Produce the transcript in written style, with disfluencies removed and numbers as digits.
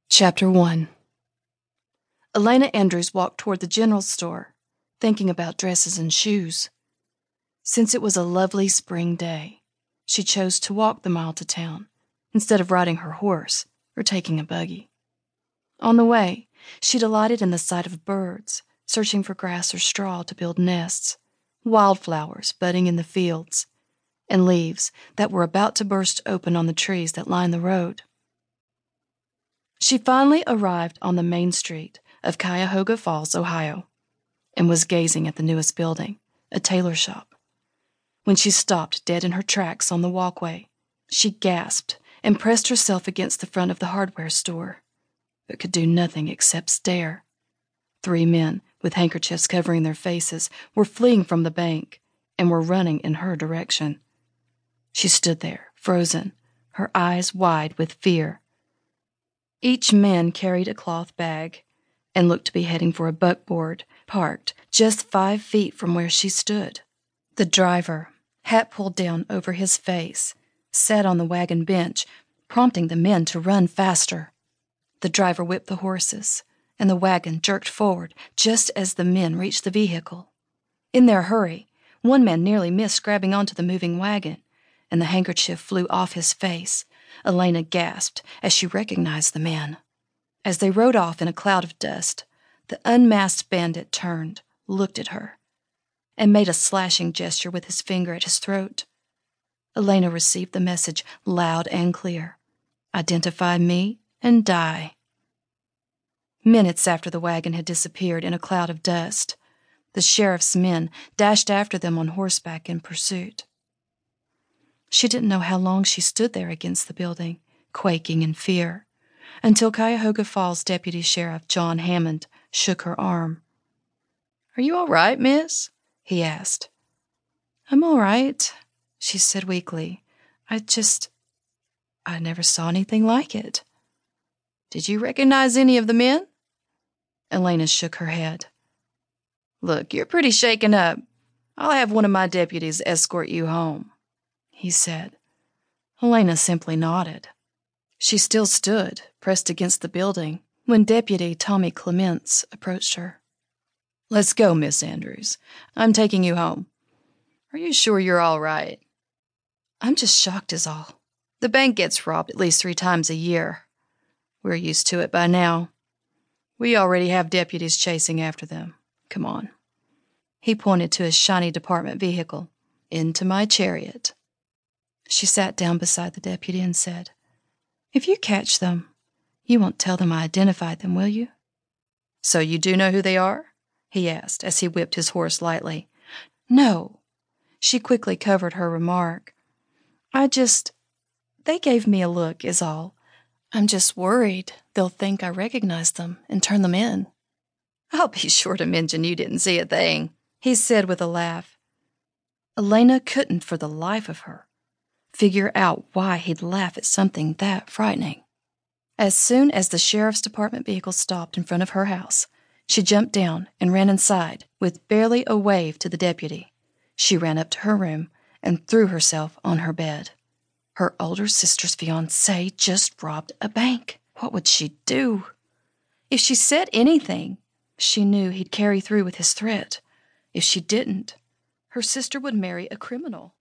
Chapter 1. Elena Andrews walked toward the general store, thinking about dresses and shoes. Since it was a lovely spring day, she chose to walk the mile to town, instead of riding her horse or taking a buggy. On the way, she delighted in the sight of birds, searching for grass or straw to build nests, wildflowers budding in the fields, and leaves that were about to burst open on the trees that lined the road. She finally arrived on the main street of Cuyahoga Falls, Ohio, and was gazing at the newest building, a tailor shop. When she stopped dead in her tracks on the walkway, she gasped and pressed herself against the front of the hardware store, but could do nothing except stare. 3 men, with handkerchiefs covering their faces, were fleeing from the bank and were running in her direction. She stood there, frozen, her eyes wide with fear. Each man carried a cloth bag and looked to be heading for a buckboard parked just 5 feet from where she stood. The driver, hat pulled down over his face, sat on the wagon bench, prompting the men to run faster. The driver whipped the horses, and the wagon jerked forward just as the men reached the vehicle. In their hurry, one man nearly missed grabbing onto the moving wagon, and the handkerchief flew off his face. Elena gasped as she recognized the man. As they rode off in a cloud of dust, the unmasked bandit turned, looked at her, and made a slashing gesture with his finger at his throat. Elena received the message loud and clear: "Identify me and die." Minutes after the wagon had disappeared in a cloud of dust, the sheriff's men dashed after them on horseback in pursuit. She didn't know how long she stood there against the building, quaking in fear, until Cuyahoga Falls Deputy Sheriff John Hammond shook her arm. "Are you all right, miss?" he asked. "I'm all right," she said weakly. I never saw anything like it." "Did you recognize any of the men?" Elena shook her head. "Look, you're pretty shaken up. I'll have one of my deputies escort you home," he said. Elena simply nodded. She still stood, pressed against the building, when Deputy Tommy Clements approached her. "Let's go, Miss Andrews. I'm taking you home. Are you sure you're all right?" "I'm just shocked is all. The bank gets robbed at least 3 times a year. We're used to it by now. We already have deputies chasing after them. Come on." He pointed to his shiny department vehicle. "Into my chariot." She sat down beside the deputy and said, "If you catch them, you won't tell them I identified them, will you?" "So you do know who they are?" he asked as he whipped his horse lightly. "No." She quickly covered her remark. They gave me a look, is all. I'm just worried they'll think I recognize them and turn them in." "I'll be sure to mention you didn't see a thing," he said with a laugh. Elena couldn't for the life of her figure out why he'd laugh at something that frightening. As soon as the sheriff's department vehicle stopped in front of her house, she jumped down and ran inside with barely a wave to the deputy. She ran up to her room and threw herself on her bed. Her older sister's fiancé just robbed a bank. What would she do? If she said anything, she knew he'd carry through with his threat. If she didn't, her sister would marry a criminal.